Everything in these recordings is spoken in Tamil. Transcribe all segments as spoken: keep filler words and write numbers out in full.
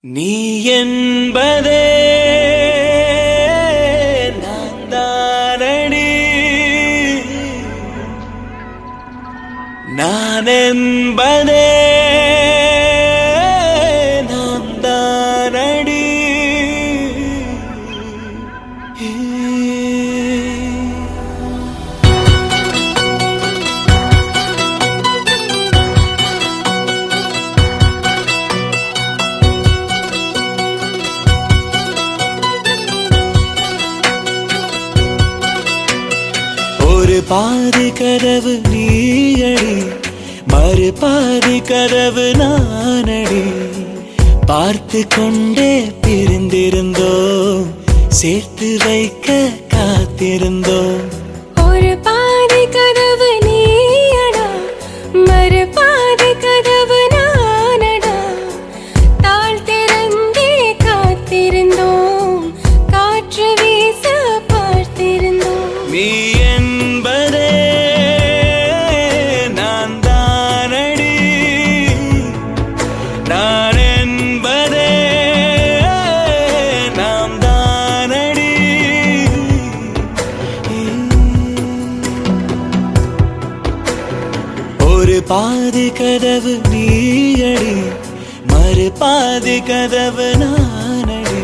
நீ என்பதே நான் தானடி, நான் என்பதே நாம் தானடி. ஒரு பாதி கதவு நீயடி, மறு பாதி கதவு நானடி. பார்த்து கொண்டே பிரிந்திருந்தோம், சேர்த்து வைக்க காத்திருந்தோம். ஒரு பாதி கதவு நீயடா, மறு பாதி கதவு நானடா. தாழ் திறந்தே காத்திருந்தோம், காற்று வீச பார்த்திருந்தோம். நீ என்பதே நான் தானடி, நான் என்பதே நாம் தானடி. ஒரு பாதி கதவு நீயடி, மறு பாதி கதவு நானடி.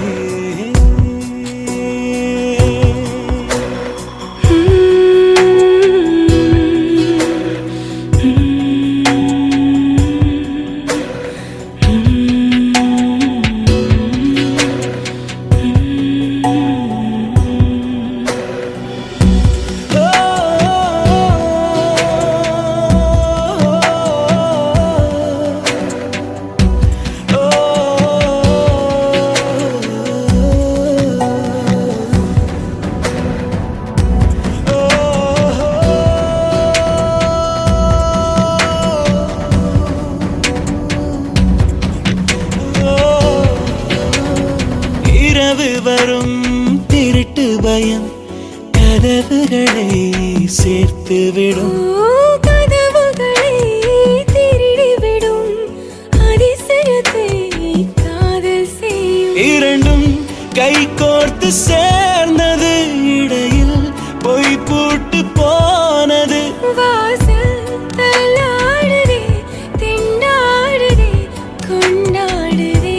இரவு வரும் திருட்டு பயம் கதவுகளை சேர்த்துவிடும். கதவுகளை திருடிவிடும், அதிசயத்தை காதல் செய்யும். இரண்டும் கை கோர்த்து சேர்ந்தது, இடையில் பொய் பூட்டு போனது. வாசல் தள்ளாடுதே, திண்டாடுதே, கொண்டாடுதே.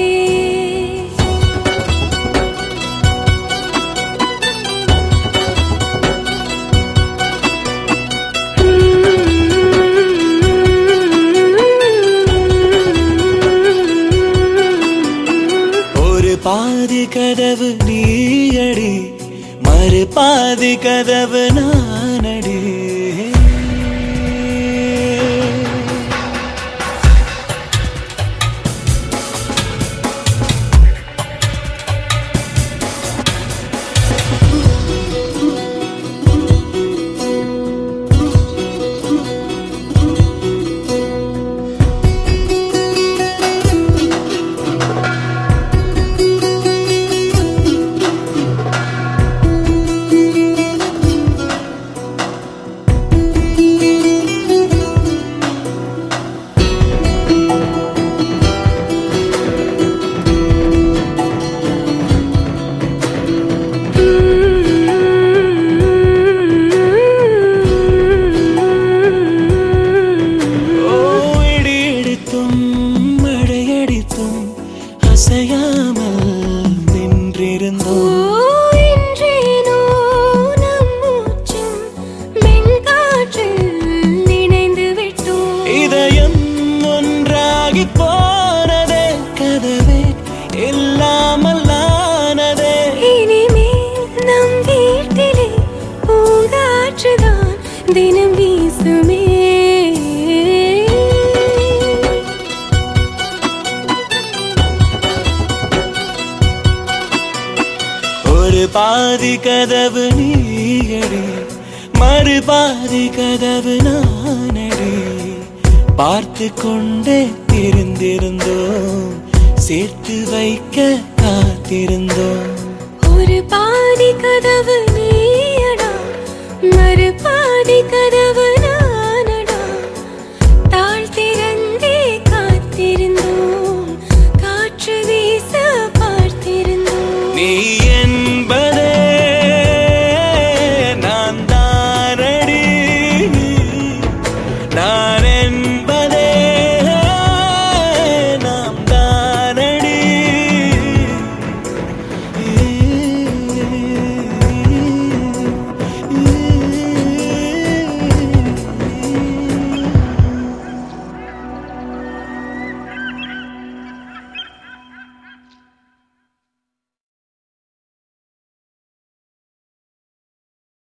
ஒரு பாதி கதவு நீயடி, மறு பாதி கதவு நானடி. அசையாமல் நின்றிருந்தோம். இன்றேனோ நம் மூச்சும் மென்காற்றில் நினைந்து விட்டோம். இதயம் ஒன்றாகி போனதே, கதவே இல்லாமல் ஆனதே. இனிமேல் நம் வீட்டிலே பூங்காற்றுதான் தினம் வீசுமே. ஒரு பாதி கதவு நீயடி, மறு பாதி கதவு நானடி. பார்த்து கொண்டே தெரிந்திருந்தோம், சேர்த்து வைக்க காத்திருந்தோம். ஒரு பாதி கதவு